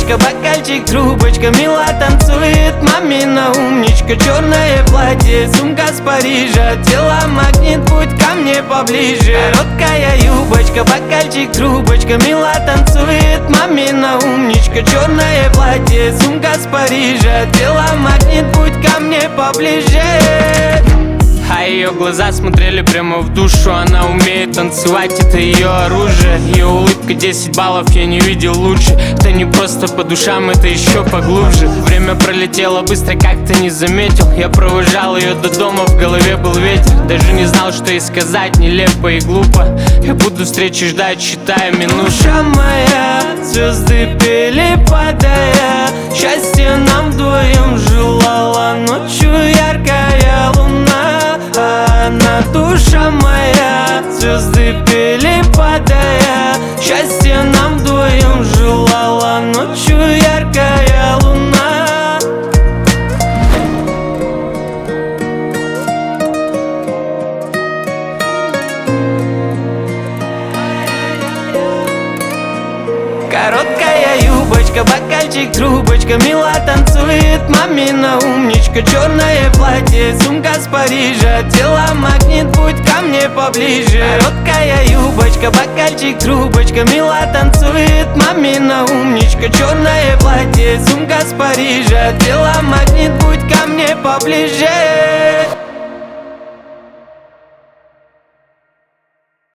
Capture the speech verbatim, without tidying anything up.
юбочка, бокальчик, трубочка, мило танцует мамина умничка. Черное платье, сумка с Парижа, тело магнит, путь ко мне поближе. Короткая юбочка, бокальчик, трубочка, мило танцует мамина умничка. Черное платье, сумка с Парижа, тело магнит, путь ко мне поближе. А ее глаза смотрели прямо в душу. Она умеет танцевать, это ее оружие. Ее улыбка десять баллов, я не видел лучше. Это не просто по душам, это еще поглубже. Время пролетело быстро, как-то не заметил. Я провожал ее до дома, в голове был ветер. Даже не знал, что ей сказать, нелепо и глупо. Я буду встречи ждать, считая минуты. Душа моя, звезды пели, падая. Счастье нам вдвоем желала ночью яркая луна. Она, душа моя, звезды пели, падая. Счастье нам вдвоем желала ночью яркая луна. Короткая юбочка, бокальчик, трубочка, мило танцует мамина умничка. Черное платье, сумка с Парижа, тело магнит, путь ко мне поближе. Короткая юбочка, бокальчик, трубочка, мило танцует мамина умничка. Черное платье, сумка с Парижа, тело магнит, путь ко мне поближе.